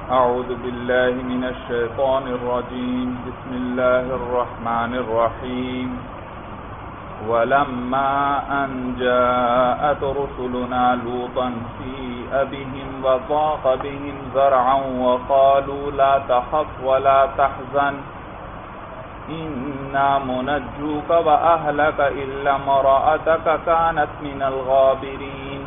اعوذ باللہ من الشیطان الرجیم بسم اللہ الرحمن الرحیم وَلَمَّا أَنْ جَاءَتْ رُسُلُنَا لُوطًا سِيءَ بِهِمْ وَضَاقَ بِهِمْ ذَرْعًا وَقَالُوا لَا تَخَفْ وَلَا تَحْزَنْ إِنَّا مُنَجُّوكَ وَأَهْلَكَ إِلَّا امْرَأَتَكَ كَانَتْ مِنَ الْغَابِرِينَ۔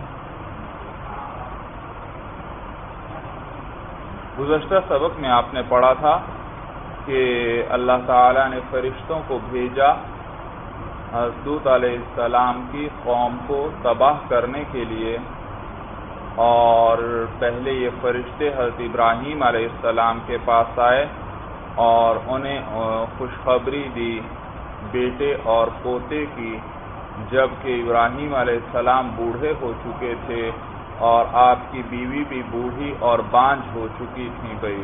گزشتہ سبق میں آپ نے پڑھا تھا کہ اللہ تعالی نے فرشتوں کو بھیجا حضرت لوط علیہ السلام کی قوم کو تباہ کرنے کے لیے، اور پہلے یہ فرشتے حضرت ابراہیم علیہ السلام کے پاس آئے اور انہیں خوشخبری دی بیٹے اور پوتے کی، جبکہ ابراہیم علیہ السلام بوڑھے ہو چکے تھے اور آپ کی بیوی بھی بوڑھی اور بانجھ ہو چکی تھی بھائی۔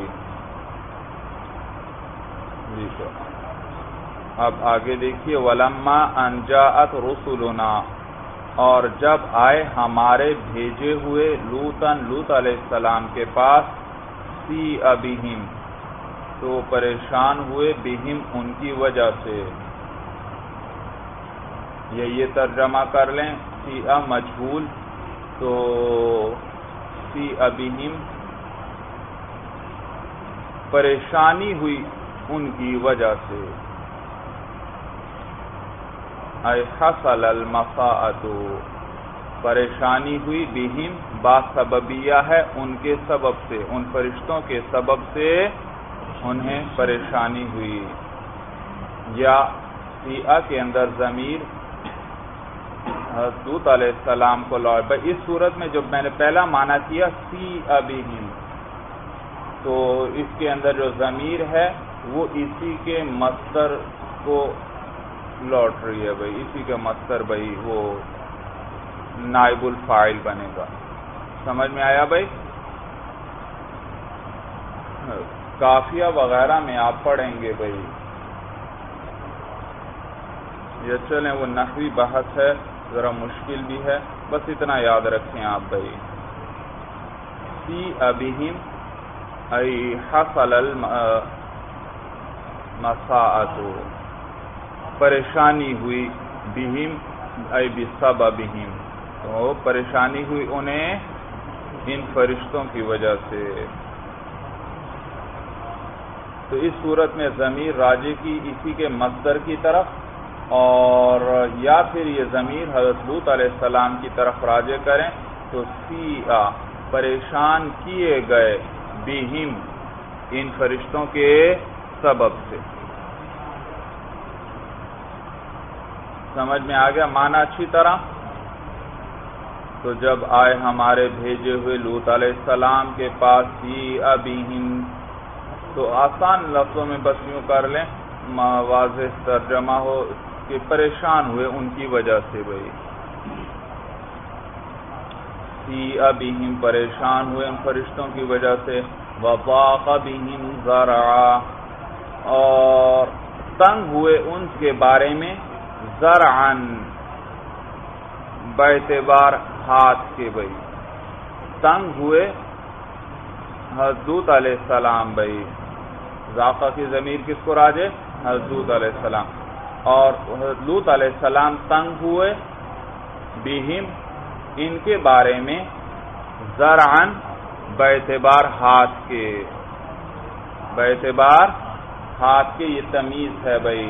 جی تو اب آگے دیکھیے، وَلَمَّا أَنْ جَاءَتْ رُسُلُنَا، اور جب آئے ہمارے بھیجے ہوئے لوط علیہ السلام کے پاس، سِیءَ بِهِمْ، تو پریشان ہوئے بِهِمْ ان کی وجہ سے، یہ ترجمہ کر لیں، سِیءَ مجہول تو سِیءَ بِهِمْ پریشانی ہوئی ان کی وجہ سے، اے حصل المصاعۃ، پریشانی ہوئی بہم با سببیہ ہے ان کے سبب سے، ان فرشتوں کے سبب سے انہیں پریشانی ہوئی، یا سیئہ کے اندر ضمیر حضرت لوط علیہ السلام کو لوٹ۔ اس صورت میں جب میں نے پہلا معنی کیا سیئہ بہم، تو اس کے اندر جو ضمیر ہے وہ اسی کے مصدر کو لوٹ رہی ہے بھائی، اسی کا مصدر بھائی وہ نائب الفاعل بنے گا۔ سمجھ میں آیا بھائی؟ کافیہ وغیرہ میں آپ پڑھیں گے بھائی، یہ چلیں وہ نحوی بحث ہے، ذرا مشکل بھی ہے، بس اتنا یاد رکھیں آپ بھائی۔ سِیءَ بِهِمْ ای حصل المصاعۃ، پریشانی ہوئی بہم ای بسببہم، تو پریشانی ہوئی انہیں ان فرشتوں کی وجہ سے۔ تو اس صورت میں ضمیر راجع کی اسی کے مصدر کی طرف، اور یا پھر یہ ضمیر حضرت لوط علیہ السلام کی طرف راجع کریں تو سیئا پریشان کیے گئے بہم ان فرشتوں کے سبب سے۔ سمجھ میں آ گیا معنی اچھی طرح؟ تو جب آئے ہمارے بھیجے ہوئے لوط علیہ السلام کے پاس سیئ بہم، تو آسان لفظوں میں بس یوں کر لیں، واضح ترجمہ ہو کہ پریشان ہوئے ان کی وجہ سے بھائی۔ سیئ بہم پریشان ہوئے ان فرشتوں کی وجہ سے، وضاق بہم ذرعا، اور تنگ ہوئے ان کے بارے میں، زرعن باعتبار ہاتھ کے بھائی، تنگ ہوئے حضرت لوط علیہ السلام بھائی، ذاقہ کی ضمیر کس کو راجع؟ حضرت لوط علیہ السلام، اور حضرت لوط علیہ السلام تنگ ہوئے بہم ان کے بارے میں، زرعن باعتبار ہاتھ کے، باعتبار ہاتھ کے، یہ تمیز ہے بھائی۔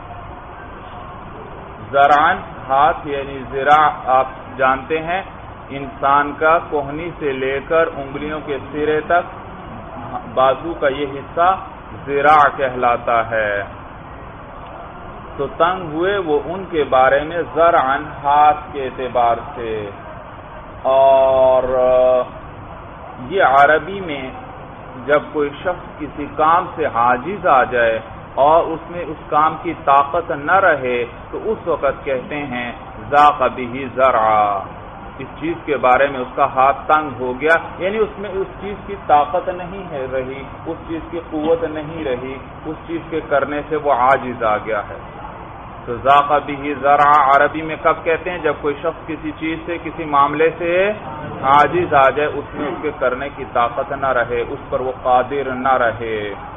زرعن ہاتھ یعنی ذراع، آپ جانتے ہیں انسان کا کوہنی سے لے کر انگلیوں کے سرے تک بازو کا یہ حصہ ذراع کہلاتا ہے۔ تو تنگ ہوئے وہ ان کے بارے میں زرعن ہاتھ کے اعتبار سے، اور یہ عربی میں جب کوئی شخص کسی کام سے عاجز آ جائے اور اس میں اس کام کی طاقت نہ رہے تو اس وقت کہتے ہیں ذاق بہ ذرعا، اس چیز کے بارے میں اس کا ہاتھ تنگ ہو گیا، یعنی اس میں اس چیز کی طاقت نہیں ہے رہی، اس چیز کی قوت نہیں رہی، اس چیز کے کرنے سے وہ عاجز آ گیا ہے۔ تو ذاق به ذرع عربی میں کب کہتے ہیں؟ جب کوئی شخص کسی چیز سے، کسی معاملے سے عاجز آ جائے، اس میں اس کے کرنے کی طاقت نہ رہے، اس پر وہ قادر نہ رہے،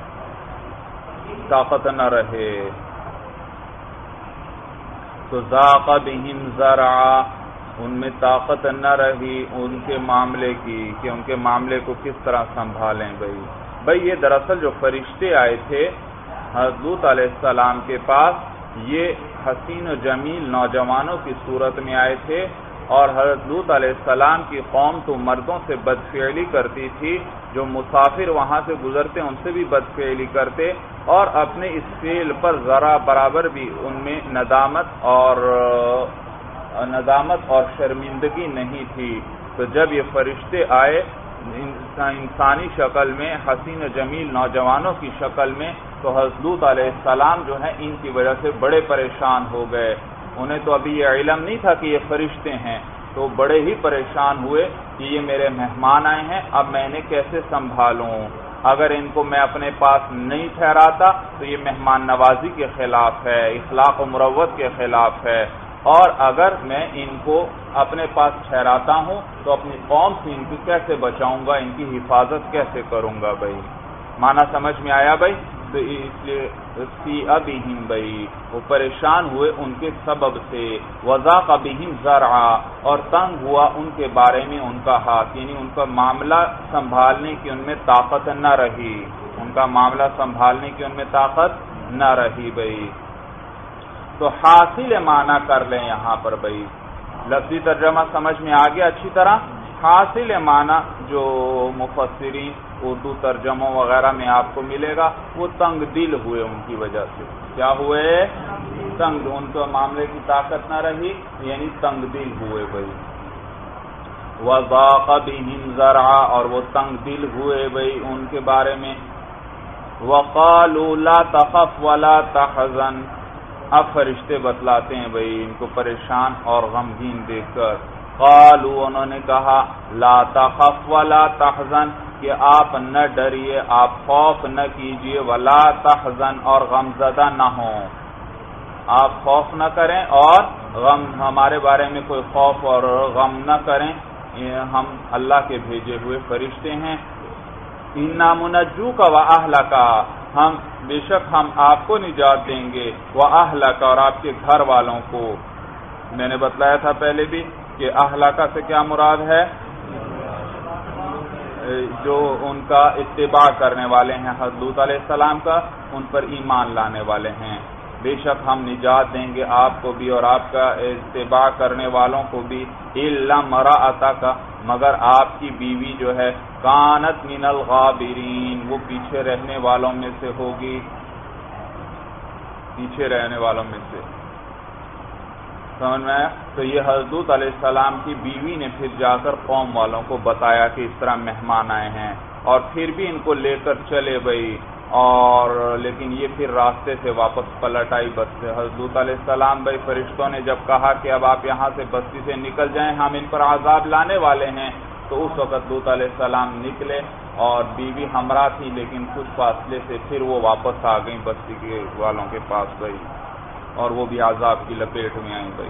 طاقت نہ رہے. تو ذاق بہم ذرع، ان میں طاقت نہ رہی ان کے معاملے کی کہ ان کے معاملے کو کس طرح سنبھالیں. بھائی یہ دراصل جو فرشتے آئے تھے حضرت لوط علیہ السلام کے پاس، یہ حسین و جمیل نوجوانوں کی صورت میں آئے تھے، اور حضرت لوط علیہ السلام کی قوم تو مردوں سے بدفعلی کرتی تھی، جو مسافر وہاں سے گزرتے ان سے بھی بدفعلی کرتے، اور اپنے اس فعل پر ذرا برابر بھی ان میں ندامت اور شرمندگی نہیں تھی. تو جب یہ فرشتے آئے انسانی شکل میں، حسین و جمیل نوجوانوں کی شکل میں، تو حضرت لوط علیہ السلام جو ہیں ان کی وجہ سے بڑے پریشان ہو گئے. انہیں تو ابھی یہ علم نہیں تھا کہ یہ فرشتے ہیں، تو بڑے ہی پریشان ہوئے کہ یہ میرے مہمان آئے ہیں، اب میں انہیں کیسے سنبھالوں؟ اگر ان کو میں اپنے پاس نہیں ٹھہراتا تو یہ مہمان نوازی کے خلاف ہے، اخلاق و مروت کے خلاف ہے، اور اگر میں ان کو اپنے پاس ٹھہراتا ہوں تو اپنی قوم سے ان کو کیسے بچاؤں گا، ان کی حفاظت کیسے کروں گا؟ بھائی معنی سمجھ میں آیا بھائی؟ تو اس لیے بہم، بھائی وہ پریشان ہوئے ان کے سبب سے، وذاق بہم ذرع، اور تنگ ہوا ان کے بارے میں ان کا ہاتھ، یعنی ان کا معاملہ سنبھالنے کی ان میں طاقت نہ رہی، ان کا معاملہ سنبھالنے کی ان میں طاقت نہ رہی. بھائی تو حاصل معنی کر لیں یہاں پر. بھائی لفظی ترجمہ سمجھ میں آ گیا اچھی طرح؟ حاصل معنی جو مفسرین اردو ترجموں وغیرہ میں آپ کو ملے گا، وہ تنگ دل ہوئے ان کی وجہ سے. کیا ہوئے؟ تنگ، ان کو معاملے کی طاقت نہ رہی، یعنی تنگ دل ہوئے. بھائی وضاق بہم ذرع، اور وہ تنگ دل ہوئے بھائی ان کے بارے میں. وقالوا لا تخف ولا تحزن، اب فرشتے بتلاتے ہیں بھائی ان کو پریشان اور غمگین دیکھ کر. قالوا، انہوں نے کہا، لا تخف ولا تحزن، کہ آپ نہ ڈریے، آپ خوف نہ کیجئے، ولا تحزن، اور غمزدہ نہ ہوں. آپ خوف نہ کریں اور غم، ہمارے بارے میں کوئی خوف اور غم نہ کریں، ہم اللہ کے بھیجے ہوئے فرشتے ہیں. انا منجوک واہلک، ہم بے شک ہم آپ کو نجات دیں گے، واہلک، اور آپ کے گھر والوں کو. میں نے بتلایا تھا پہلے بھی کہ اہلک سے کیا مراد ہے؟ جو ان کا اتباع کرنے والے ہیں حضرت لوط علیہ السلام کا، ان پر ایمان لانے والے ہیں. بے شک ہم نجات دیں گے آپ کو بھی اور آپ کا اتباع کرنے والوں کو بھی. الا امرأتک، مگر آپ کی بیوی جو ہے، کانت من الغابرین، وہ پیچھے رہنے والوں میں سے ہوگی، پیچھے رہنے والوں میں سے. سمجھ میں آیا؟ تو یہ حضرت لوط علیہ السلام کی بیوی نے پھر جا کر قوم والوں کو بتایا کہ اس طرح مہمان آئے ہیں، اور پھر بھی ان کو لے کر چلے بھائی، اور لیکن یہ پھر راستے سے واپس پلٹ آئی بس سے. حضرت لوط علیہ السلام بھائی فرشتوں نے جب کہا کہ اب آپ یہاں سے بستی سے نکل جائیں، ہم ان پر عذاب لانے والے ہیں، تو اس وقت لوط علیہ السلام نکلے، اور بیوی ہمراہ تھی لیکن کچھ فاصلے سے پھر وہ واپس آ گئیں بستی کے والوں کے پاس بھائی، اور وہ بھی عذاب کی لپیٹ میں آئیں بھائی.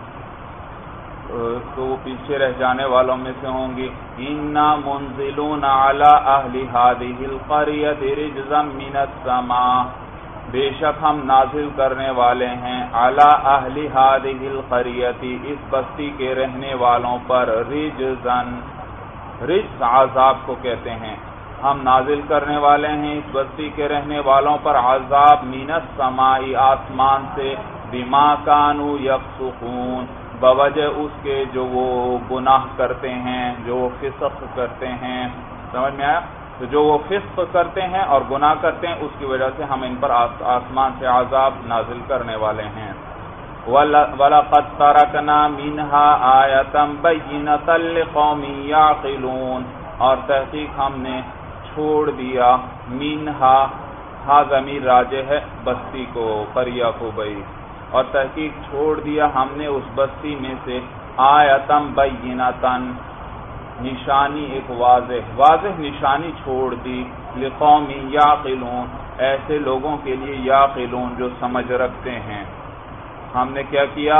تو وہ پیچھے رہ جانے والوں میں سے ہوں گی. انا منزلون علی اہل هذه القرية رجزا من السماء، بے شک ہم نازل کرنے والے ہیں علی اہل هذه القرية، اس بستی کے رہنے والوں پر، رجزا، رجز عذاب کو کہتے ہیں، ہم نازل کرنے والے ہیں اس بستی کے رہنے والوں پر عذاب، من السماء، آسمان سے، بما كانوا يفسقون، بوجہ اس کے جو وہ گناہ کرتے ہیں، جو وہ فسق کرتے ہیں. سمجھ میں آیا؟ تو جو وہ فسق کرتے ہیں اور گناہ کرتے ہیں، اس کی وجہ سے ہم ان پر آسمان سے عذاب نازل کرنے والے ہیں. وَلَقَدْ تَرَكْنَا مِنْهَا آيَةً بَيِّنَةً لِقَوْمٍ يَعْقِلُونَ، اور تحقیق ہم نے چھوڑ دیا، مِنْهَا، ہا ضمیر راجع ہے بستی کو، قریہ کو بھائی، اور تحقیق چھوڑ دیا ہم نے اس بستی میں سے، آیتم بینتن، نشانی ایک واضح نشانی چھوڑ دی، لقوم یعقلون، ایسے لوگوں کے لیے، یعقلون جو سمجھ رکھتے ہیں. ہم نے کیا کیا؟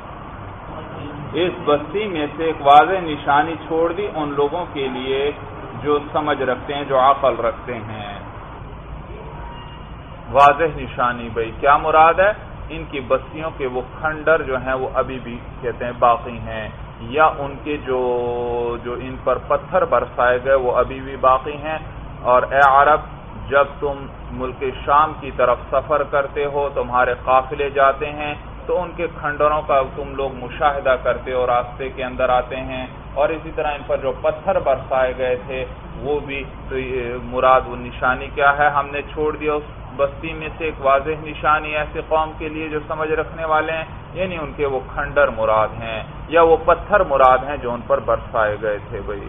اس بستی میں سے ایک واضح نشانی چھوڑ دی ان لوگوں کے لیے جو سمجھ رکھتے ہیں، جو عقل رکھتے ہیں۔ واضح نشانی بھائی کیا مراد ہے؟ ان کی بستیوں کے وہ کھنڈر جو ہیں وہ ابھی بھی کہتے ہیں باقی ہیں، یا ان کے جو ان پر پتھر برسائے گئے وہ ابھی بھی باقی ہیں۔ اور اے عرب، جب تم ملک شام کی طرف سفر کرتے ہو، تمہارے قافلے جاتے ہیں تو ان کے کھنڈروں کا تم لوگ مشاہدہ کرتے ہو، راستے کے اندر آتے ہیں، اور اسی طرح ان پر جو پتھر برسائے گئے تھے وہ بھی۔ تو مراد وہ نشانی کیا ہے؟ ہم نے چھوڑ دیا اس بستی میں سے ایک واضح نشانی ایسے قوم کے لیے جو سمجھ رکھنے والے ہیں، یعنی ان کے وہ کھنڈر مراد ہیں یا وہ پتھر مراد ہیں جو ان پر برسائے گئے تھے بھائی۔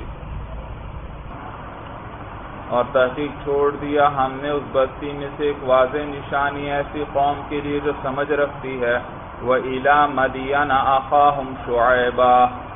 اور تحقیق چھوڑ دیا ہم نے اس بستی میں سے ایک واضح نشانی ایسی قوم کے لیے جو سمجھ رکھتی ہے۔ وَإِلَى مَدْيَنَ أَخَاهُمْ شُعَيْبًا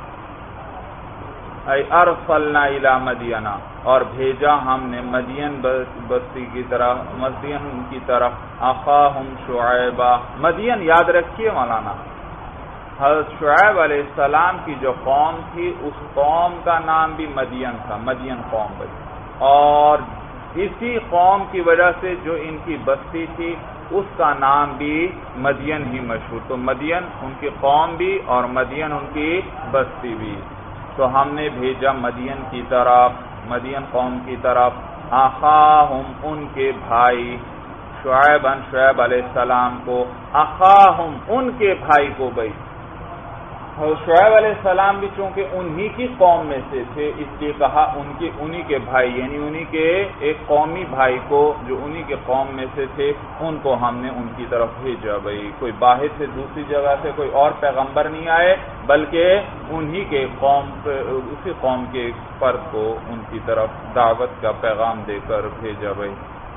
اَيْ أَرْسَلْنَا إِلَى مَدْيَنَ، اور بھیجا ہم نے مدین بستی کی طرف، مدین کی طرف، أَخَاهُمْ شُعَيْبًا۔ مدین یاد رکھیے مولانا، حضرت شعیب علیہ السلام کی جو قوم تھی اس قوم کا نام بھی مدین تھا، مدین قوم بھائی، اور اسی قوم کی وجہ سے جو ان کی بستی تھی اس کا نام بھی مدین ہی مشہور۔ تو مدین ان کی قوم بھی اور مدین ان کی بستی بھی۔ تو ہم نے بھیجا مدین کی طرف، مدین قوم کی طرف، اخاہم ان کے بھائی، شعیب علیہ السلام کو، اخاہم ان کے بھائی کو بھائی۔ شعیب علیہ السلام بھی چونکہ انہی کی قوم میں سے تھے اس لیے کہا انہی کے بھائی، یعنی انہی کے ایک قومی بھائی کو جو انہی کے قوم میں سے تھے ان کو ہم نے ان کی طرف بھیجا بھائی۔ کوئی باہر سے دوسری جگہ سے کوئی اور پیغمبر نہیں آئے بلکہ انہی کے اسی قوم کے ایک فرد کو ان کی طرف دعوت کا پیغام دے کر بھیجا بھائی۔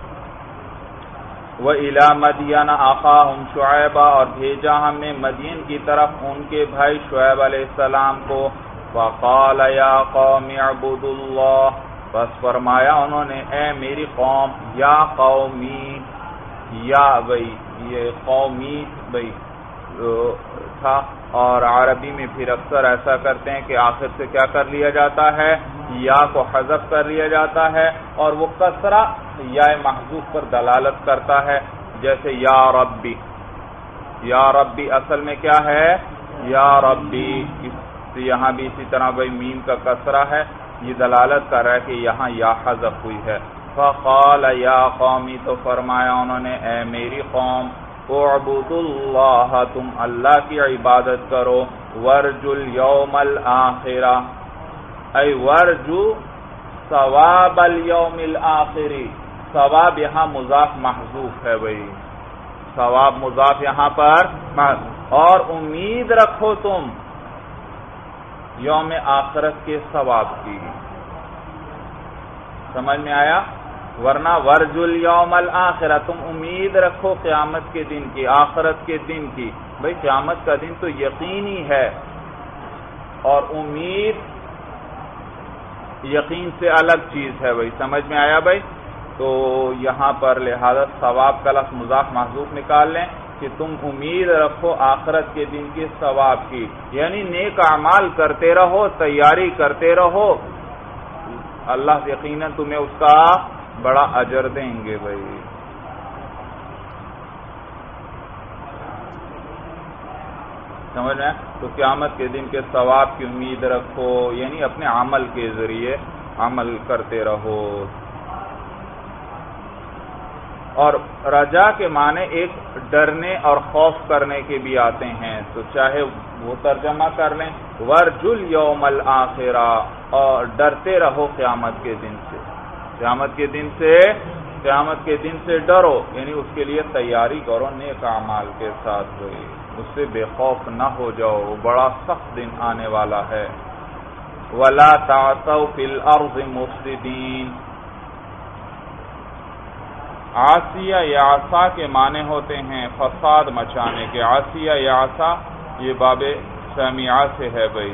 وَإِلَى مَدْيَنَ أَخَاهُمْ شُعَيْبًا، اور بھیجا ہم نے مدین کی طرف ان کے بھائی شعیب علیہ السلام کو۔ فَقَالَ يَا قَوْمِ اعْبُدُوا اللَّهَ، بس فرمایا انہوں نے اے میری قوم، یا قومی، یا بھائی یہ قومی بھائی تھا، اور عربی میں پھر اکثر ایسا کرتے ہیں کہ آخر سے کیا کر لیا جاتا ہے؟ یا کو حذف کر لیا جاتا ہے، اور وہ کسرہ یا محذوف پر دلالت کرتا ہے، جیسے یا ربی، یا ربی اصل میں کیا ہے؟ یا ربی۔ یہاں بھی اسی طرح بھائی میم کا کسرہ ہے، یہ دلالت کر رہا ہے کہ یہاں یا حذف ہوئی ہے۔ فقال یا قومی، تو فرمایا انہوں نے اے میری قوم، اعبدوا اللہ، تم اللہ کی عبادت کرو، ورجو الیوم الآخرہ، ای ورجو ثواب الیوم الآخری، ثواب یہاں مضاف محذوف ہے بھائی، ثواب مضاف یہاں پر، اور امید رکھو تم یوم آخرت کے ثواب کی۔ سمجھ میں آیا؟ ورنہ ورجو الیوم الآخرہ، تم امید رکھو قیامت کے دن کی، آخرت کے دن کی۔ بھائی قیامت کا دن تو یقینی ہے، اور امید یقین سے الگ چیز ہے بھائی، سمجھ میں آیا بھائی؟ تو یہاں پر لہذا ثواب کا لفظ مضاف محذوف نکال لیں کہ تم امید رکھو آخرت کے دن کے ثواب کی، یعنی نیک اعمال کرتے رہو، تیاری کرتے رہو، اللہ یقیناً تمہیں اس کا بڑا اجر دیں گے بھائی۔ سمجھ میں؟ تو قیامت کے دن کے ثواب کی امید رکھو، یعنی اپنے عمل کے ذریعے عمل کرتے رہو۔ اور رجا کے معنی ایک ڈرنے اور خوف کرنے کے بھی آتے ہیں، تو چاہے وہ ترجمہ کر لیں ورجو الیوم الآخرہ، اور ڈرتے رہو قیامت کے دن سے، قیامت کے دن سے ڈرو، یعنی اس کے لیے تیاری کرو نیک اعمال کے ساتھ ہوئی، اس سے بے خوف نہ ہو جاؤ، وہ بڑا سخت دن آنے والا ہے۔ وَلَا تَعْثَوْا فِي الْأَرْضِ مُفْسِدِينَ، عاصیہ یعصا کے معنی ہوتے ہیں فساد مچانے کے، عاصیہ یعصا یہ باب سمیعہ سے ہے بھائی،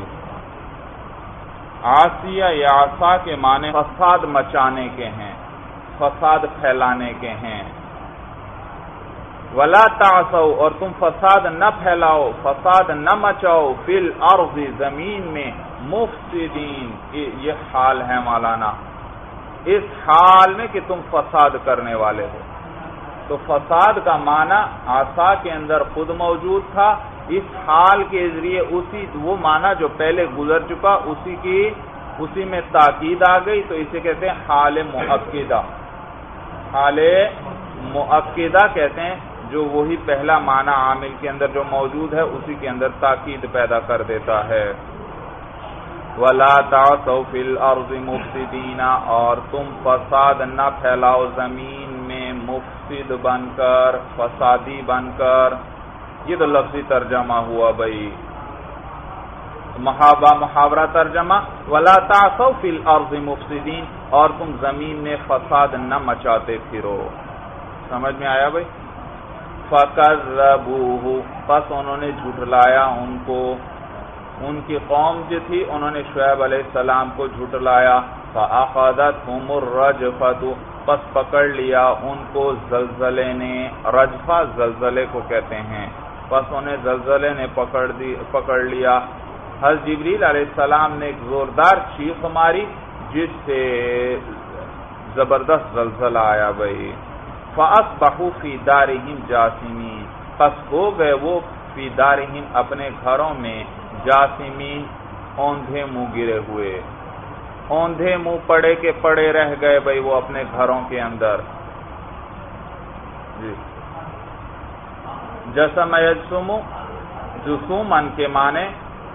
عاصیہ یعصا کے معنی فساد مچانے کے ہیں، فساد پھیلانے کے ہیں۔ ولا تعثوا اور تم فساد نہ پھیلاؤ، فساد نہ مچاؤ، فی الارض زمین میں، مفسدین یہ حال ہے مولانا، اس حال میں کہ تم فساد کرنے والے ہو۔ تو فساد کا معنی عصا کے اندر خود موجود تھا، اس حال کے ذریعے وہ معنی جو پہلے گزر چکا اسی میں تاکید آ گئی، تو اسے کہتے ہیں حال مؤکدہ۔ حال مؤکدہ کہتے ہیں جو وہی پہلا معنی عامل کے اندر جو موجود ہے اسی کے اندر تاکید پیدا کر دیتا ہے۔ وَلَا تَعْثَوْا فِي الْأَرْضِ مُفْسِدِينَ اور تم فساد نہ پھیلاؤ زمین میں مفسد بن کر، فسادی بن کر۔ یہ تو لفظی ترجمہ ہوا بھائی، محاورہ ترجمہ وَلَا تَعْثَوْا فِي الْأَرْضِ مُفْسِدِينَ اور تم زمین میں فساد نہ مچاتے پھرو۔ سمجھ میں آیا بھائی؟ فَكَذَّبُوهُ پس انہوں نے جھٹلایا ان کو، ان کی قوم جو تھی انہوں نے شعیب علیہ السلام کو جھٹلایا۔ فَأَخَذَتْهُمُ الرَّجْفَةُ پس پکڑ لیا ان کو زلزلے نے، رجفہ زلزلے کو کہتے ہیں، پس انہیں زلزلے نے پکڑ لیا۔ حضرت جبریل علیہ السلام نے ایک زوردار چیخ ماری جس سے زبردست زلزلہ آیا بھائی۔ فَأَصْبَحُوا فِي دَارِهِمْ جَاثِمِينَ پس ہو گئے وہ فی دارہم اپنے گھروں میں، جاثمین اوندھے منہ گرے ہوئے، اوندھے منہ پڑے کے پڑے رہ گئے بھائی وہ اپنے گھروں کے اندر۔ جی جسم یجسم جسومن کے معنی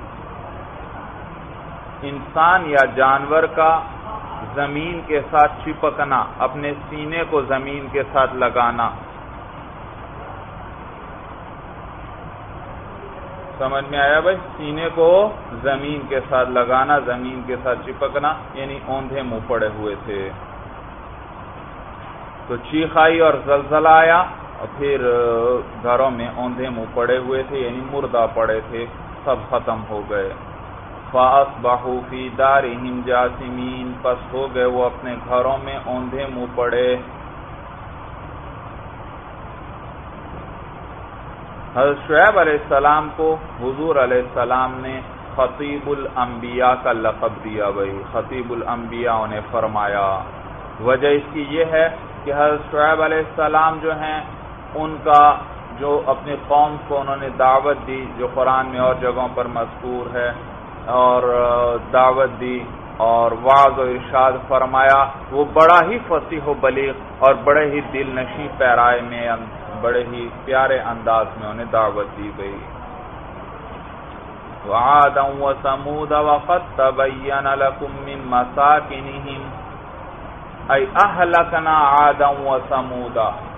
انسان یا جانور کا زمین کے ساتھ چپکنا، اپنے سینے کو زمین کے ساتھ لگانا۔ سمجھ میں آیا بھائی؟ سینے کو زمین کے ساتھ لگانا، زمین کے ساتھ چپکنا، یعنی اوندھے منہ پڑے ہوئے تھے۔ تو چیخ آئی اور زلزلہ آیا اور پھر گھروں میں اوندھے منہ پڑے ہوئے تھے، یعنی مردہ پڑے تھے، سب ختم ہو گئے۔ فَأَصْبَحُوا فِي دَارِهِمْ جَاثِمِينَ پس ہو گئے وہ اپنے گھروں میں اوندھے منہ پڑے۔ حضرت شعیب علیہ السلام کو حضور علیہ السلام نے خطیب الانبیاء کا لقب دیا بھائی، خطیب الانبیاء انہیں فرمایا۔ وجہ اس کی یہ ہے کہ حضرت شعیب علیہ السلام جو ہیں ان کا جو اپنی قوم کو انہوں نے دعوت دی، جو قرآن میں اور جگہوں پر مذکور ہے، اور دعوت دی اور وعظ و ارشاد فرمایا، وہ بڑا ہی فصیح و بلیغ اور بڑے ہی دل نشیں پیرائے میں، بڑے ہی پیارے انداز میں انہیں دعوت دی گئی۔ وَعَادًا وَثَمُودَ وَقَدْ تَبَيَّنَ لَكُم مِّن مَّسَاكِنِهِمْ أَيْ أَهْلَكْنَا عَادًا وَثَمُودَ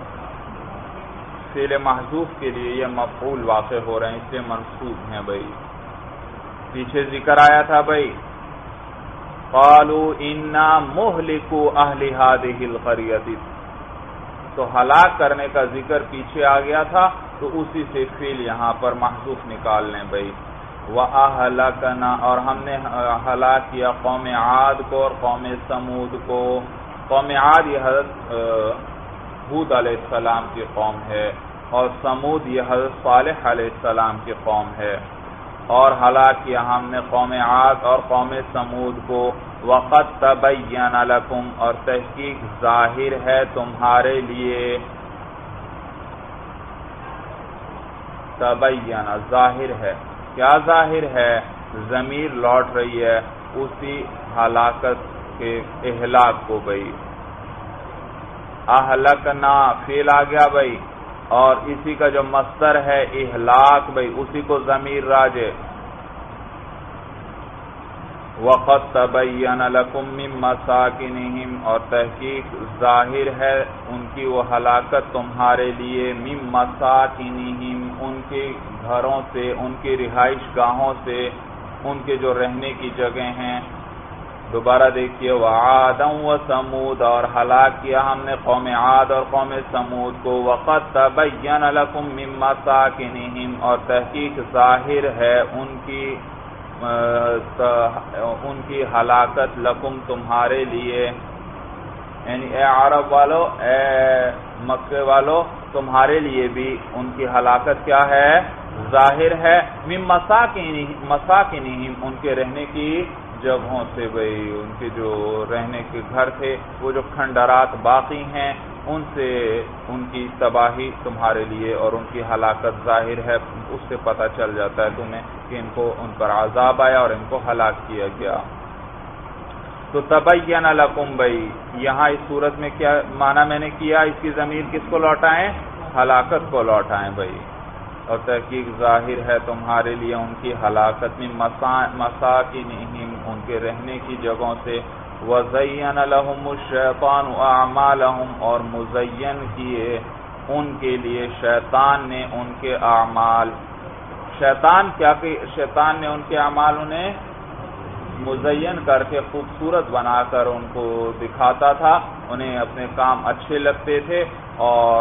فعل محذوف کے لیے یہ مفعول واقع ہو رہے ہیں، اس سے منصوب ہیں بھائی۔ پیچھے ذکر آیا تھا بھائی قالوا انا مہلکو اہل هذه القریۃ، تو ہلاک کرنے کا ذکر پیچھے آ گیا تھا، تو اسی سے فعل یہاں پر محذوف نکال لیں بھائی۔ وَأَهْلَكْنَا اور ہم نے ہلاک کیا قوم عاد کو اور قوم سمود کو۔ قوم عاد یہ حضرت ہود علیہ السلام کی قوم ہے، اور سمود یہ حضرت صالح علیہ السلام کی قوم ہے، اور ہلاک کیا ہم نے قوم عاد اور قوم سمود کو۔ وَقَدْ تَبَيَّنَ لَكُمْ اور تحقیق ظاہر ہے تمہارے لیے، تبین ظاہر ہے، کیا ظاہر ہے؟ ضمیر لوٹ رہی ہے اسی ہلاکت کے اہلاک کو بھائی۔ اہلکنا فعل آ گیا بھائی، اور اسی کا جو مصدر ہے اہلاک بھائی، اسی کو ضمیر راجع۔ وَقَدْ تَبَيَّنَ لَكُم مِّن مَّسَاكِنِهِمْ اور تحقیق ظاہر ہے ان کی وہ ہلاکت تمہارے لیے، مِّن مَّسَاكِنِهِمْ ان کے گھروں سے، ان کی رہائش گاہوں سے، ان کے جو رہنے کی جگہ ہیں۔ دوبارہ دیکھیے وَعَادًا وَثَمُودَ اور ہلاک کیا ہم نے قوم عاد اور قوم سمود کو۔ وَقَدْ تَبَيَّنَ لَكُم مِّن مَّسَاكِنِهِمْ اور تحقیق ظاہر ہے ان کی ہلاکت لکم تمہارے لیے، یعنی اے عرب والو، اے مکے والو، تمہارے لیے بھی ان کی ہلاکت کیا ہے؟ ظاہر ہے۔ من مساکنہم ان کے رہنے کی جگہوں سے، بھئی ان کے جو رہنے کے گھر تھے وہ جو کھنڈرات باقی ہیں ان سے ان کی تباہی تمہارے لیے اور ان کی ہلاکت ظاہر ہے، اس سے پتہ چل جاتا ہے تمہیں کہ ان پر عذاب آیا اور ان کو ہلاک کیا گیا۔ تو تبین لکم، بھئی یہاں اس صورت میں کیا معنی میں نے کیا، اس کی ضمیر کس کو لوٹائیں؟ ہلاکت کو لوٹائیں بھئی، اور تحقیق ظاہر ہے تمہارے لیے ان کی ہلاکت میں مساکنہم ان کے رہنے کی جگہوں سے، وَزَيَّنَ لَهُمُ الشَّيْطَانُ أَعْمَالَهُمْ اور مزین کیے ان کے لیے شیطان نے ان کے اعمال، شیطان نے ان کے اعمال انہیں مزین کر کے خوبصورت بنا کر ان کو دکھاتا تھا، انہیں اپنے کام اچھے لگتے تھے، اور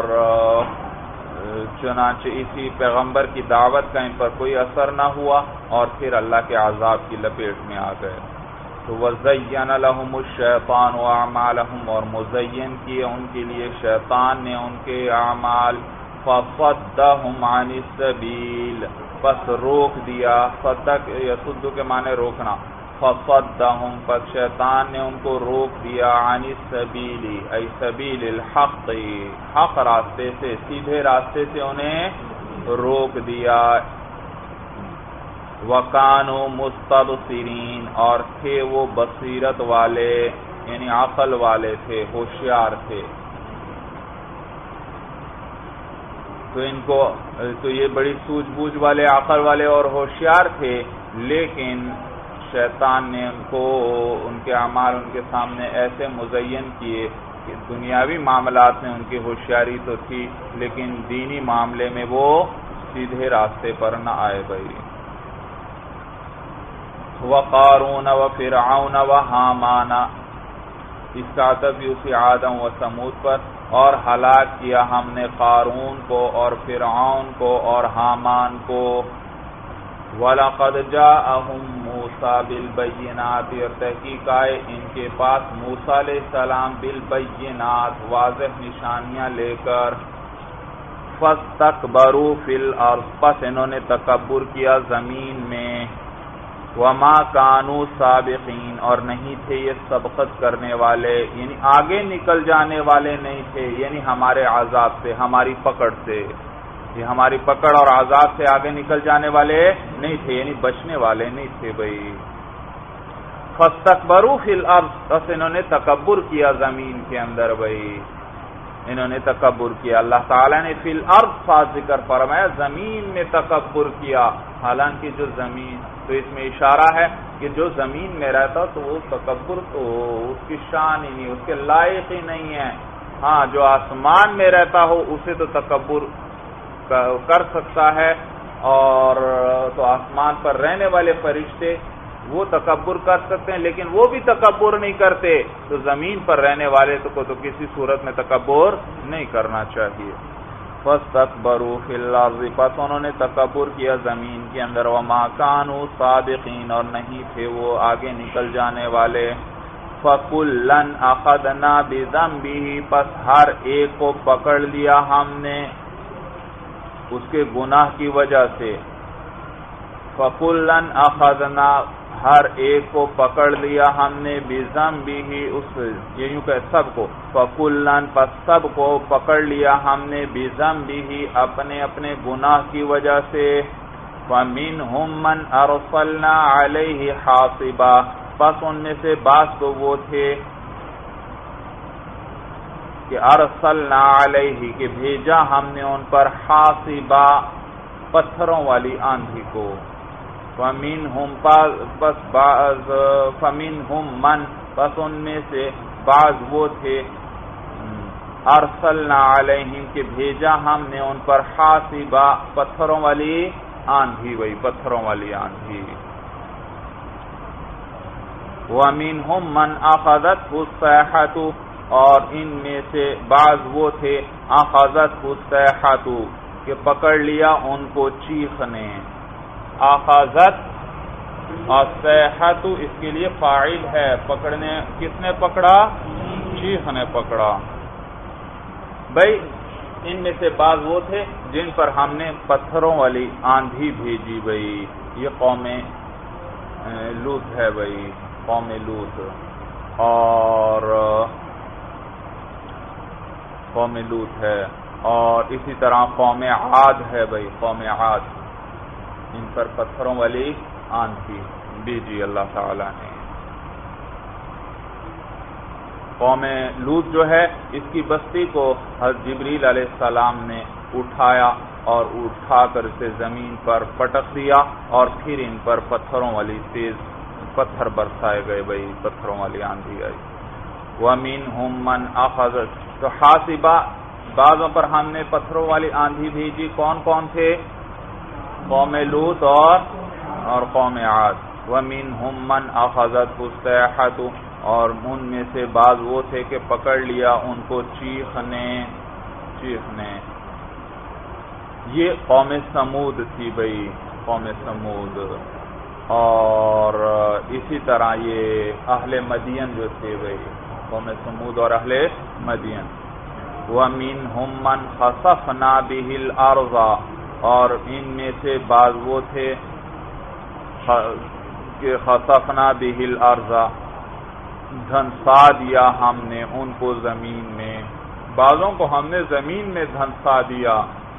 چنانچہ اسی پیغمبر کی دعوت کا ان پر کوئی اثر نہ ہوا اور پھر اللہ کے عذاب کی لپیٹ میں آ گئے۔ تو وَزَيَّنَ لَهُمُ الشَّيْطَانُ أَعْمَالَهُم اور مزین کیے ان کے لیے شیطان نے ان کے اعمال، فَصَدَّهُمْ عَنِ السَّبِيلِ پس روک دیا، صدق یصد کے معنی روکنا، فَصَدَّهُمْ پس شیطان نے ان کو روک دیا، عَنِ السَّبِيلِ ای سبیل الحق حق راستے سے، سیدھے راستے سے انہیں روک دیا، وَكَانُوا مُسْتَبْصِرِينَ اور تھے وہ بصیرت والے یعنی عقل والے تھے، ہوشیار تھے۔ تو یہ بڑی سوجھ بوجھ والے، عقل والے اور ہوشیار تھے، لیکن شیطان نے ان کے اعمال ان کے سامنے ایسے مزین کیے کہ دنیاوی معاملات میں ان کی ہوشیاری تو تھی، لیکن دینی معاملے میں وہ سیدھے راستے پر نہ آئے بھائی۔ وَقَارُونَ وَفِرْعَوْنَ وَحَامَانَ اس کا عطف اسی عاد و ثمود پر، اور ہلاک کیا ہم نے قارون کو اور فرعون کو اور حامان کو، وَلَقَدْ جَاءَهُم مُوسَىٰ بِالْبَيِّنَاتِ اور تحقیق آئے ان کے پاس موسیٰ علیہ السلام بالبینات واضح نشانیاں لے کر، فَاسْتَكْبَرُوا فِي الْأَرْضِ پس انہوں نے تکبر کیا زمین میں، وَمَا كَانُوا سَابِقِينَ اور نہیں تھے یہ سبقت کرنے والے، یعنی آگے نکل جانے والے نہیں تھے، یعنی ہمارے عذاب سے، ہماری پکڑ سے، یہ ہماری پکڑ اور عذاب سے آگے نکل جانے والے نہیں تھے، یعنی بچنے والے نہیں تھے بھائی۔ فَاسْتَكْبَرُوا فِي الْأَرْضِ بس انہوں نے تکبر کیا زمین کے اندر بھائی، انہوں نے تکبر کیا۔ اللہ تعالیٰ نے فی الارض خاص ذکر فرمایا، زمین میں تکبر کیا، حالانکہ جو زمین، تو اس میں اشارہ ہے کہ جو زمین میں رہتا تو وہ تکبر تو اس کی شان ہی نہیں، اس کے لائق ہی نہیں ہے۔ ہاں جو آسمان میں رہتا ہو اسے تو تکبر کر سکتا ہے، اور تو آسمان پر رہنے والے فرشتے وہ تکبر کر سکتے ہیں، لیکن وہ بھی تکبر نہیں کرتے، تو زمین پر رہنے والے کو تو کسی صورت میں تکبر نہیں کرنا چاہیے۔ فَاسْتَكْبَرُوا فِي الْأَرْضِ پس انہوں نے تکبر کیا زمین کے اندر، وَمَا كَانُوا سَابِقِينَ اور نہیں تھے وہ آگے نکل جانے والے۔ فَكُلًّا أَخَذْنَا بِذَنبِهِ پس ہر ایک کو پکڑ لیا ہم نے اس کے گناہ کی وجہ سے، فَكُلًّا أَخَذْنَا ہر ایک کو پکڑ لیا ہم نے بِذَنبِهِ اس یوں کہ سب کو، فَكُلًّا پس سب کو پکڑ لیا ہم نے بِذَنبِهِ اپنے اپنے گناہ کی وجہ سے، فَمِنْهُمْ مَنْ أَرْسَلْنَا عَلَيْهِ حَاصِبًا پس ان میں سے بعض تو وہ تھے کہ ارسلنا علیہ کہ بھیجا ہم نے ان پر حاصبا پتھروں والی آندھی کو، فمنہم من پس ان میں سے بعض وہ تھے ارسلنا علیہم کہ بھیجا ہم نے ان پر حاصبا پتھروں والی آندھی، وہی پتھروں والی آندھی، وَمِنْهُمْ مَنْ أَخَذَتْهُ الصَّيْحَةُ اور ان میں سے بعض وہ تھے أَخَذَتْهُ الصَّيْحَةُ کہ پکڑ لیا ان کو چیخ نے، أَخَذَتْ الصَّيْحَةُ اس کے لیے فاعل ہے، پکڑنے کس نے پکڑا؟ چیخ نے پکڑا۔ بھئی ان میں سے بعض وہ تھے جن پر ہم نے پتھروں والی آندھی بھیجی بھائی. یہ قوم لوط ہے بھائی، قوم لوط. اور قوم لوط ہے، اور اسی طرح قوم عاد ہے بھائی، قوم عاد. ان پر پتھروں والی آندھی بھیجی اللہ تعالی نے. قوم لوط جو ہے اس کی بستی کو حضرت جبریل علیہ السلام نے اٹھایا اور اٹھا کر اسے زمین پر پٹک دیا، اور پھر ان پر پتھروں والی تیز پتھر برسائے گئے بھائی، پتھروں والی آندھی آئی. وَمِنْهُمْ مَنْ أَخَذَتْ تو حاسبہ بعضوں پر ہم نے پتھروں والی آندھی بھیجی. کون کون تھے؟ قوم لوط اور قوم عاد. وَمِنْهُمْ مَنْ أَخَذَتْهُ الصَّيْحَةُ اور ان میں سے بعض وہ تھے کہ پکڑ لیا ان کو چیخنے. یہ قوم سمود تھی بھائی، قوم سمود. اور اسی طرح یہ اہل مدین جو تھے بھائی، قوم سمود اور اہل مدین. وَمِنْهُمْ مَنْ خَسَفْنَا بِهِ الْأَرْضَ اور ان میں سے بعض وہ تھے کہ خَسَفْنَا بِهِ الْأَرْضَ دھنسا دیا ہم نے ان کو زمین میں. بعضوں کو ہم نے زمین میں دھنسا دیا.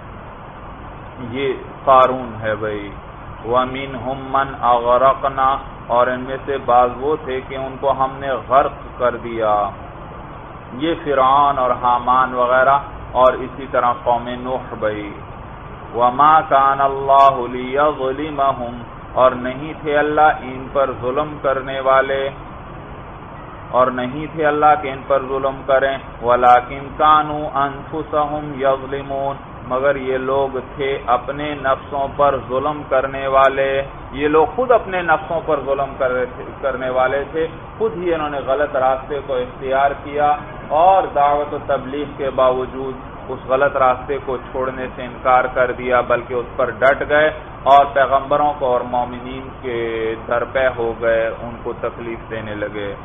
یہ قارون ہے بھائی. وَمِنْهُمْ مَنْ أَغْرَقْنَا اور ان میں سے بعض وہ تھے کہ ان کو ہم نے غرق کر دیا. یہ فرعون اور حامان وغیرہ، اور اسی طرح قوم نوح بھائی. وَمَا كَانَ اللَّهُ لِيَظْلِمَهُمْ اور نہیں تھے اللہ ان پر ظلم کرنے والے، اور نہیں تھے اللہ کہ ان پر ظلم کریں. وَلَٰكِن كَانُوا أَنفُسَهُمْ يَظْلِمُونَ مگر یہ لوگ تھے اپنے نفسوں پر ظلم کرنے والے. یہ لوگ خود اپنے نفسوں پر ظلم کرنے والے تھے. خود ہی انہوں نے غلط راستے کو اختیار کیا، اور دعوت و تبلیغ کے باوجود اس غلط راستے کو چھوڑنے سے انکار کر دیا، بلکہ اس پر ڈٹ گئے اور پیغمبروں کو اور مومنین کے درپے ہو گئے، ان کو تکلیف دینے لگے.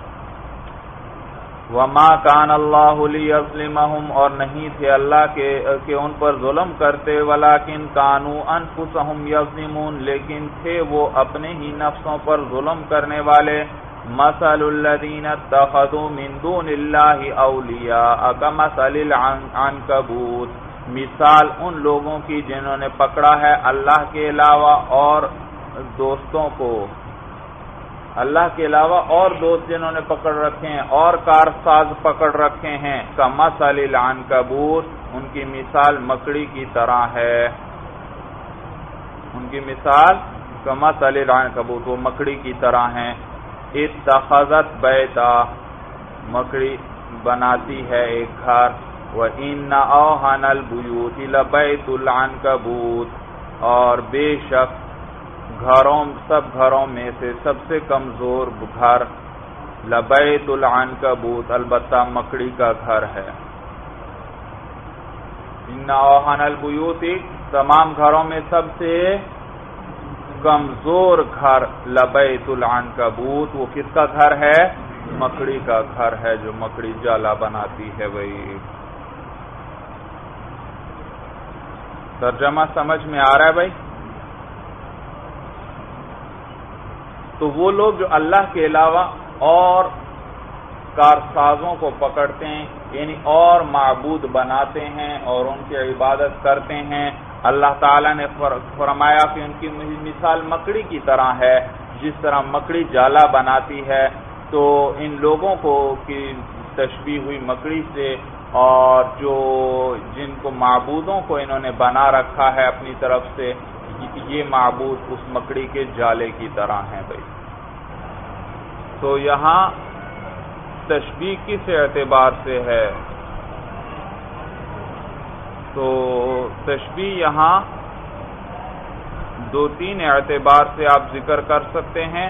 وَمَا كَانَ اللَّهُ لِيَظْلِمَهُمْ اور نہیں تھے اللہ کہ ان پر ظلم کرتے. وَلَٰكِن كَانُوا أَنفُسَهُمْ يَظْلِمُونَ لیکن تھے وہ اپنے ہی نفسوں پر ظلم کرنے والے. مَثَلُ الَّذِينَ اتَّخَذُوا مِن دُونِ اللَّهِ أَوْلِيَاءَ كَمَثَلِ الْعَنكَبُوتِ مثال ان لوگوں کی جنہوں نے پکڑا ہے اللہ کے علاوہ اور دوستوں کو، اللہ کے علاوہ اور دوست جنہوں نے پکڑ رکھے ہیں اور کارساز پکڑ رکھے ہیں. کمثل العنکبوت ان کی مثال مکڑی کی طرح ہے. ان کی مثال کمثل العنکبوت وہ مکڑی کی طرح ہیں. اتخذت بیتا مکڑی بناتی ہے ایک گھر. وَإِنَّ أَوْهَنَ الْبُيُوتِ لَبَيْتُ الْعَنكَبُوتِ اور بے شک سب گھروں میں سے سب سے کمزور گھر لبیت العنکبوت البتہ مکڑی کا گھر ہے. ان اوہن البیوت تمام گھروں میں سب سے کمزور گھر لبیت العنکبوت وہ کس کا گھر ہے؟ مکڑی کا گھر ہے، جو مکڑی جالا بناتی ہے. بھائی ترجمہ سمجھ میں آ رہا ہے بھائی؟ تو وہ لوگ جو اللہ کے علاوہ اور کارسازوں کو پکڑتے ہیں، یعنی اور معبود بناتے ہیں اور ان کی عبادت کرتے ہیں، اللہ تعالیٰ نے فرمایا کہ ان کی مثال مکڑی کی طرح ہے. جس طرح مکڑی جالا بناتی ہے تو ان لوگوں کو کی تشبیہ ہوئی مکڑی سے، اور جن کو معبودوں کو انہوں نے بنا رکھا ہے اپنی طرف سے، یہ معبود اس مکڑی کے جالے کی طرح ہیں. بھائی تو یہاں تشبیہ کس اعتبار سے ہے؟ تو تشبیہ یہاں دو تین اعتبار سے آپ ذکر کر سکتے ہیں.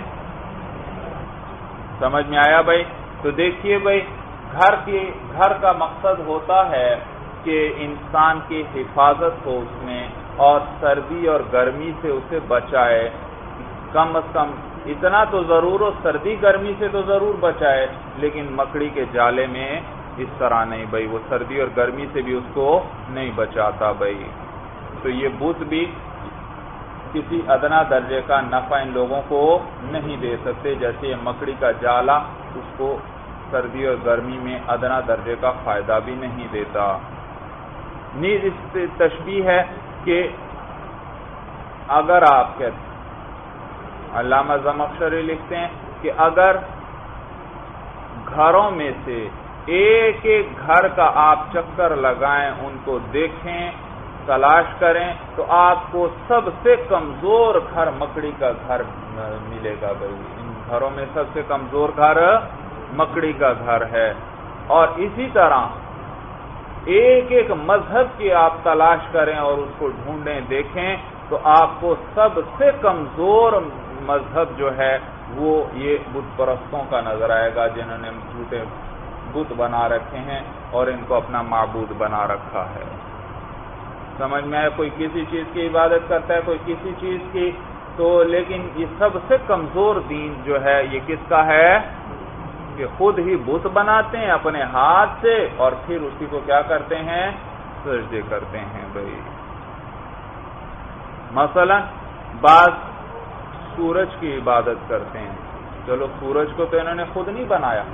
سمجھ میں آیا بھائی؟ تو دیکھیے بھائی، گھر کا مقصد ہوتا ہے کہ انسان کی حفاظت ہو اس میں، اور سردی اور گرمی سے اسے بچائے. کم از کم اتنا تو ضرور ہو، سردی گرمی سے تو ضرور بچائے، لیکن مکڑی کے جالے میں اس طرح نہیں بھائی، وہ سردی اور گرمی سے بھی اس کو نہیں بچاتا بھائی۔ تو یہ بت بھی کسی ادنا درجے کا نفع ان لوگوں کو نہیں دے سکتے، جیسے یہ مکڑی کا جالا اس کو سردی اور گرمی میں ادنا درجے کا فائدہ بھی نہیں دیتا۔ نیز اس سے تشبیہ ہے کہ اگر آپ کہتے ہیں، علامہ زمخشری لکھتے ہیں کہ اگر گھروں میں سے ایک ایک گھر کا آپ چکر لگائیں، ان کو دیکھیں، تلاش کریں، تو آپ کو سب سے کمزور گھر مکڑی کا گھر ملے گا بھائی۔ ان گھروں میں سب سے کمزور گھر مکڑی کا گھر ہے۔ اور اسی طرح ایک ایک مذہب کی آپ تلاش کریں اور اس کو ڈھونڈیں، دیکھیں، تو آپ کو سب سے کمزور مذہب جو ہے وہ یہ بت پرستوں کا نظر آئے گا، جنہوں نے جھوٹے بت بنا رکھے ہیں اور ان کو اپنا معبود بنا رکھا ہے۔ سمجھ میں آئے؟ کوئی کسی چیز کی عبادت کرتا ہے، کوئی کسی چیز کی، تو لیکن یہ سب سے کمزور دین جو ہے یہ کس کا ہے کہ خود ہی بت بناتے ہیں اپنے ہاتھ سے اور پھر اسی کو کیا کرتے ہیں؟ سجدے کرتے ہیں بھائی۔ مثلا بعض سورج کی عبادت کرتے ہیں، چلو سورج کو تو انہوں نے خود نہیں بنایا،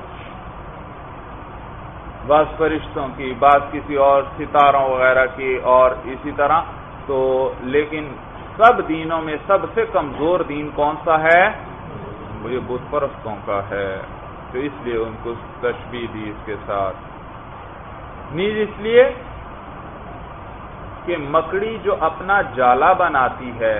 بعض فرشتوں کی، بعض کسی اور ستاروں وغیرہ کی، اور اسی طرح تو لیکن سب دینوں میں سب سے کمزور دین کون سا ہے؟ وہ یہ بت پرستوں کا ہے، تو اس لیے ان کو تشبیہ دی اس کے ساتھ۔ نیز اس لیے کہ مکڑی جو اپنا جالا بناتی ہے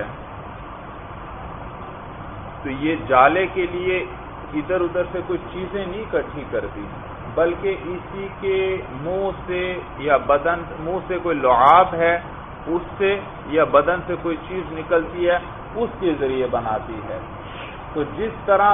تو یہ جالے کے لیے ادھر ادھر سے کچھ چیزیں نہیں اکٹھی کرتی، بلکہ اسی کے منہ سے یا بدن، منہ سے کوئی لعاب ہے اس سے یا بدن سے کوئی چیز نکلتی ہے اس کے ذریعے بناتی ہے۔ تو جس طرح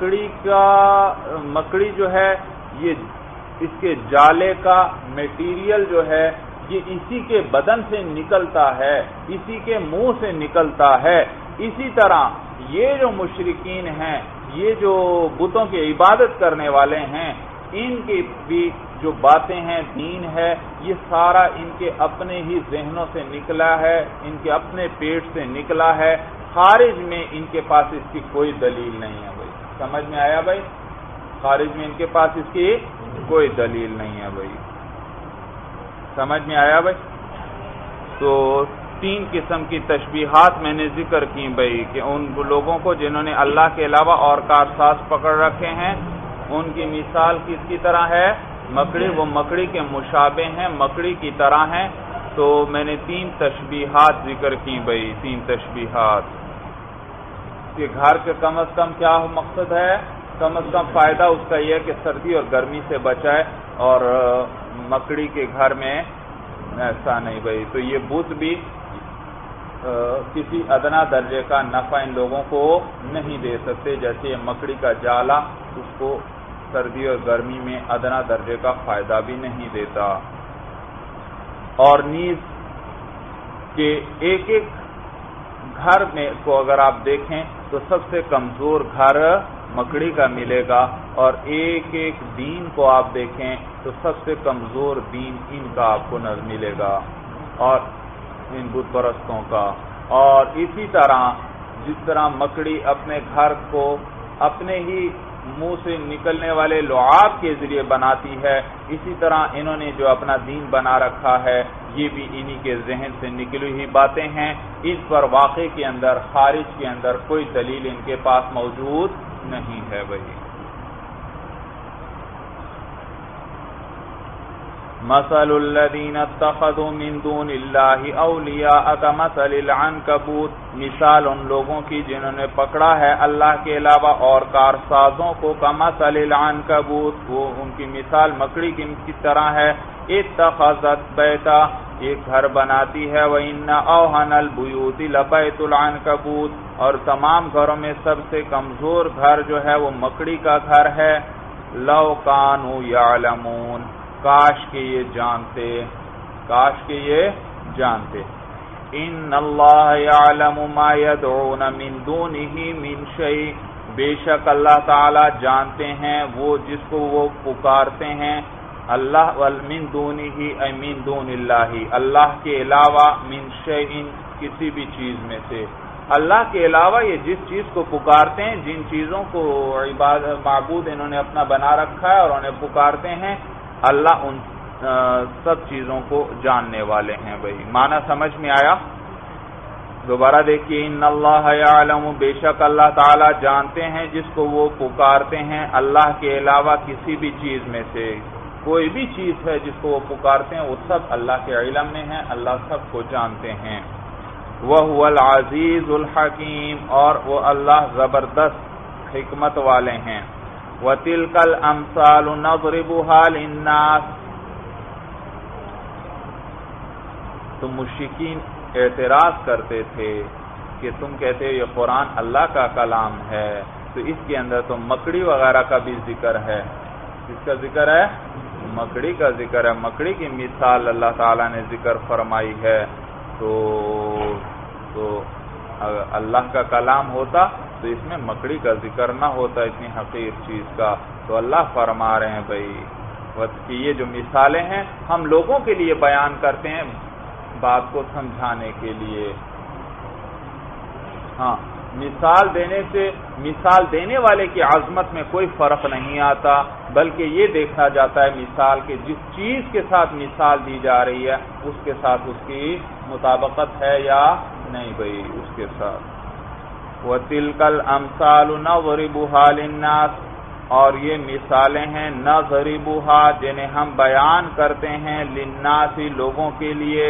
مکڑی جو ہے یہ اس کے جالے کا میٹیریل جو ہے یہ اسی کے بدن سے نکلتا ہے، اسی کے منہ سے نکلتا ہے، اسی طرح یہ جو مشرکین ہیں، یہ جو بتوں کی عبادت کرنے والے ہیں، ان کی بھی جو باتیں ہیں، دین ہے، یہ سارا ان کے اپنے ہی ذہنوں سے نکلا ہے، ان کے اپنے پیٹ سے نکلا ہے، خارج میں ان کے پاس اس کی کوئی دلیل نہیں ہے بھائی۔ سمجھ میں آیا بھائی؟ خارج میں ان کے پاس اس کی کوئی دلیل نہیں ہے بھائی۔ سمجھ میں آیا بھائی؟ تو 3 قسم کی تشبیہات میں نے ذکر کی بھائی کہ ان لوگوں کو جنہوں نے اللہ کے علاوہ اور کارساز پکڑ رکھے ہیں، ان کی مثال کس کی طرح ہے؟ مکڑی، وہ مکڑی کے مشابہ ہیں، مکڑی کی طرح ہیں۔ تو میں نے 3 تشبیہات ذکر کی بھائی، 3 تشبیہات کہ گھر کے کم از کم کیا مقصد ہے؟ کم از کم فائدہ اس کا یہ ہے کہ سردی اور گرمی سے بچائے، اور مکڑی کے گھر میں ایسا نہیں بھائی۔ تو یہ بت بھی کسی ادنا درجے کا نفع ان لوگوں کو نہیں دے سکتے، جیسے یہ مکڑی کا جالا اس کو سردی اور گرمی میں ادنا درجے کا فائدہ بھی نہیں دیتا۔ اور نیز کہ ایک ایک گھر میں کو اگر آپ دیکھیں تو سب سے کمزور گھر مکڑی کا ملے گا، اور ایک ایک دین کو آپ دیکھیں تو سب سے کمزور دین ان کا آپ کو نظر ملے گا، اور ان بت پرستوں کا۔ اور اسی طرح جس طرح مکڑی اپنے گھر کو اپنے ہی منہ سے نکلنے والے لعاب کے ذریعے بناتی ہے، اسی طرح انہوں نے جو اپنا دین بنا رکھا ہے یہ بھی انہی کے ذہن سے نکلی ہوئی باتیں ہیں، اس پر واقع کے اندر، خارج کے اندر کوئی دلیل ان کے پاس موجود نہیں ہے بھائی۔ مثل الذین اتخذوا من دون اللہ اولیاء کمثل العنکبوت، مثال ان لوگوں کی جنہوں نے پکڑا ہے اللہ کے علاوہ اور کارسازوں کو، کمثل العنکبوت، وہ ان کی مثال مکڑی کی طرح ہے، اتخذت بیتا، ایک گھر بناتی ہے، وَإِنَّ أَوْهَنَ الْبُيُوتِ لَبَيْتُ الْعَنْكَبُوتِ، اور تمام گھروں میں سب سے کمزور گھر جو ہے وہ مکڑی کا گھر ہے، لَوْ كَانُوا يَعْلَمُونَ، کاش کہ یہ جانتے، کاش کہ یہ جانتے، ان اللہ یعلم ما یدعون من دونہ من شیء، بے شک اللہ تعالی جانتے ہیں وہ جس کو وہ پکارتے ہیں اللہ من دونہ ای من دون اللہ، اللہ کے علاوہ من شیء کسی بھی چیز میں سے، اللہ کے علاوہ یہ جس چیز کو پکارتے ہیں، جن چیزوں کو معبود انہوں نے اپنا بنا رکھا ہے اور انہیں پکارتے ہیں، اللہ ان سب چیزوں کو جاننے والے ہیں۔ بھائی معنی سمجھ میں آیا؟ دوبارہ دیکھیے، ان اللہ یعلم، بے شک اللہ تعالی جانتے ہیں جس کو وہ پکارتے ہیں اللہ کے علاوہ کسی بھی چیز میں سے، کوئی بھی چیز ہے جس کو وہ پکارتے ہیں وہ سب اللہ کے علم میں ہے، اللہ سب کو جانتے ہیں۔ وَهُوَ الْعَزِيزُ الْحَكِيمُ، اور وہ اللہ زبردست حکمت والے ہیں۔ وَتِلْكَ الْأَمْثَالُ نَضْرِبُهَا لِلنَّاسِ، تو مشرکین اعتراض کرتے تھے کہ تم کہتے ہو یہ قرآن اللہ کا کلام ہے، تو اس کے اندر تو مکڑی وغیرہ کا بھی ذکر ہے۔ کس کا ذکر ہے؟ مکڑی کا ذکر ہے، مکڑی کی مثال اللہ تعالیٰ نے ذکر فرمائی ہے، تو اللہ کا کلام ہوتا تو اس میں مکڑی کا ذکر نہ ہوتا، اتنی حقیر چیز کا۔ تو اللہ فرما رہے ہیں بھائی کہ یہ جو مثالیں ہیں ہم لوگوں کے لیے بیان کرتے ہیں، بات کو سمجھانے کے لیے۔ ہاں، مثال دینے سے مثال دینے والے کی عظمت میں کوئی فرق نہیں آتا، بلکہ یہ دیکھا جاتا ہے مثال کے جس چیز کے ساتھ مثال دی جا رہی ہے اس کے ساتھ اس کی مطابقت ہے یا نہیں بھائی اس کے ساتھ۔ وَتِلْكَ الْأَمْثَالُ نَضْرِبُهَا لِلنَّاسِ، اور یہ مثالیں ہیں نَضْرِبُهَا جنہیں ہم بیان کرتے ہیں، لِلنَّاسِ لوگوں کے لیے،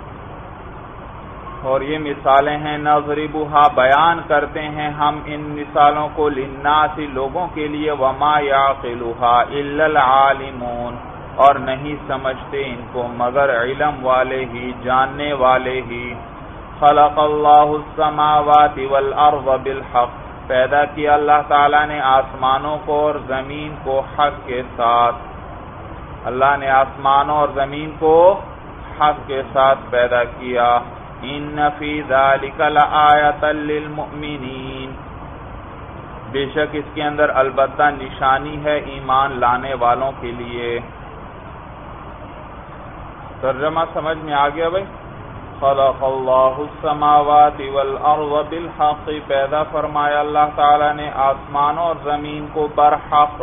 اور یہ مثالیں ہیں نَضْرِبُهَا بیان کرتے ہیں ہم ان مثالوں کو، لِلنَّاسِ لوگوں کے لیے، وَمَا يَعْقِلُهَا إِلَّا الْعَالِمُونَ، اور نہیں سمجھتے ان کو مگر علم والے ہی، جاننے والے ہی۔ خلق اللہ السماوات والارض بالحق، پیدا کیا اللہ تعالیٰ نے آسمانوں کو اور زمین کو حق کے ساتھ، اللہ نے آسمانوں اور زمین کو حق کے ساتھ پیدا کیا۔ ان فی ذلک لآیۃ للمؤمنین، بے شک اس کے اندر البتہ نشانی ہے ایمان لانے والوں کے لیے۔ ترجمہ سمجھ میں آ گیا بھائی؟ خلق اللہ السماوات والارض بالحق، پیدا فرمایا اللہ تعالی نے آسمانوں اور زمین کو برحق۔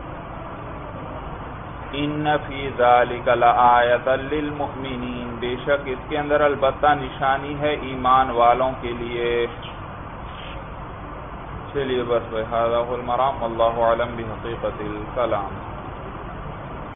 ان فی ذلک لآیۃ للمؤمنین، بے شک اس کے اندر البتہ نشانی ہے ایمان والوں کے لیے۔ چلیے بس بھائی، ھذا ھو المرام، واللہ اعلم بحقیقت الکلام۔